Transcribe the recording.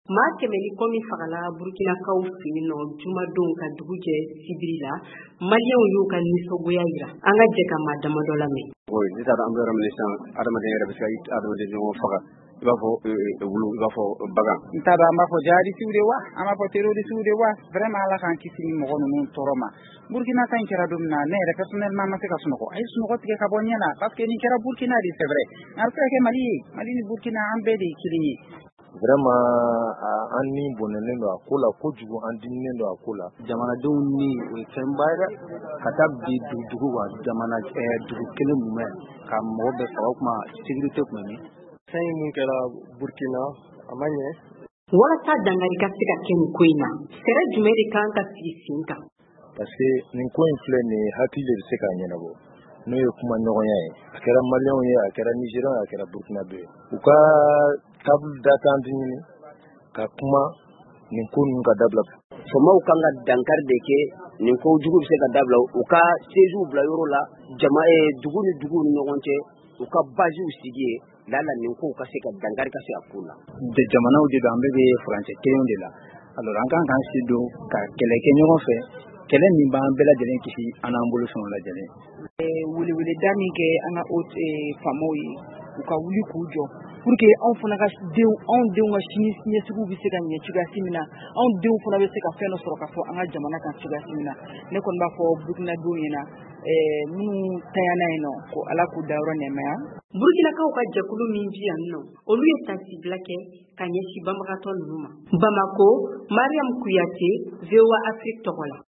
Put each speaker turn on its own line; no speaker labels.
maa kɛmɛ ni kɔ min fagala Burkinakaw fini nɔ jumadon ka dugu jɛ sibiri la Maliɲɛnw y'u ka nisɔngoya jira. An ka jɛ ka maa damadɔ lamɛn.
Ni taara an bɛ yɔrɔ min sisan adamaden yɛrɛ bɛ se ka adamaden ɲɔgɔn faga i b'a fɔ wulu i b'a fɔ bagan.
N t'a dɔn an b'a fɔ jihadistes de wa an b'a fɔ terroristes de wa vraiment Ala k'an kisi ni mɔgɔ ninnu tɔɔrɔ ma. Burkina ta in kɛra don min na ne yɛrɛ personnellement ma se ka sunɔgɔ a ye sunɔgɔ tigɛ ka bɔ ɲɛ na parce que nin kɛra Burkina de c'est vrai nka a bɛ se ka kɛ Mali ye Mali ni Burkina an bɛɛ de ye kelen ye.
Vraiment an ni bɔnɛnen don a ko la kojugu an diminen don a ko la.
Jamanadenw ni o ye fɛnba ye dɛ ka taa bi dugu wa jamana dugu kelen jumɛn ka mɔgɔ bɛɛ faga o kuma sécurité tun bɛ min.
Fɛn min kɛra Burkina a ma ɲɛ.
Walasa dankari ka se ka kɛ nin ko in na fɛɛrɛ jumɛn de kan ka sigi sen kan.
Parce que nin ko in filɛ nin ye hakili de bɛ se k'a ɲɛnabɔ n'o ye kuma ɲɔgɔnya ye a kɛra Maliɲɛnw ye a kɛra Nigériens ye a kɛra Burkinabé ye u ka table d'entente ɲini ka kuma nin ko ninnu ka dabila.
Faamaw kan ka dankari de kɛ nin ko jugu bɛ se ka dabila u ka sièges bila yɔrɔ la dugu ni dugu ni ɲɔgɔn cɛ u ka bases sigi ye lala nin ko ka se ka dankari ka se a ko la.
Jamanaw de don an bɛɛ bɛ furancɛ kelen de la alors an kan k'an si don ka kɛlɛ kɛ ɲɔgɔn fɛ kɛlɛ min b'an bɛɛ lajɛlen kisi an n'an bolo fɛnw lajɛlen.
Weleweleda min kɛ an ka faamaw ye u ka wuli k'u jɔ pour que anw fana ka anw denw ka sini ɲɛsigiw bɛ se ka ɲɛ cogoya min na anw denw fana bɛ se ka fɛn dɔ sɔrɔ ka fɔ an ka jamana kan cogoya min na ne kɔni b'a fɔ Burkinadenw ɲɛna minnu tanyana yen nɔ ko Ala k'u dayɔrɔ nɛɛmaya.
Burkinakaw ka jɛkulu min bi yan nɔ olu ye tasibila kɛ ka ɲɛsin banbagatɔ ninnu ma. Bamako, Mariam Kuyate, VOA Afrique tɔgɔ la.